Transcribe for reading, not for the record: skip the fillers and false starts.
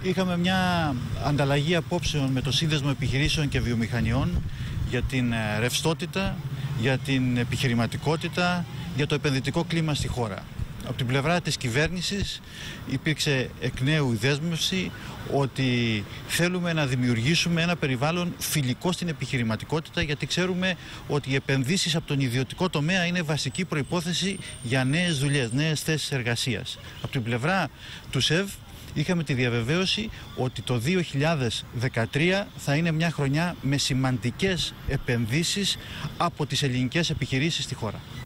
Είχαμε μια ανταλλαγή απόψεων με το Σύνδεσμο Επιχειρήσεων και Βιομηχανιών για την ρευστότητα, για την επιχειρηματικότητα, για το επενδυτικό κλίμα στη χώρα. Από την πλευρά της κυβέρνησης υπήρξε εκ νέου η δέσμευση ότι θέλουμε να δημιουργήσουμε ένα περιβάλλον φιλικό στην επιχειρηματικότητα, γιατί ξέρουμε ότι οι επενδύσεις από τον ιδιωτικό τομέα είναι βασική προϋπόθεση για νέες δουλειές, νέες θέσεις εργασίας. Από την πλευρά του ΣΕΒ είχαμε τη διαβεβαίωση ότι το 2013 θα είναι μια χρονιά με σημαντικές επενδύσεις από τις ελληνικές επιχειρήσεις στη χώρα.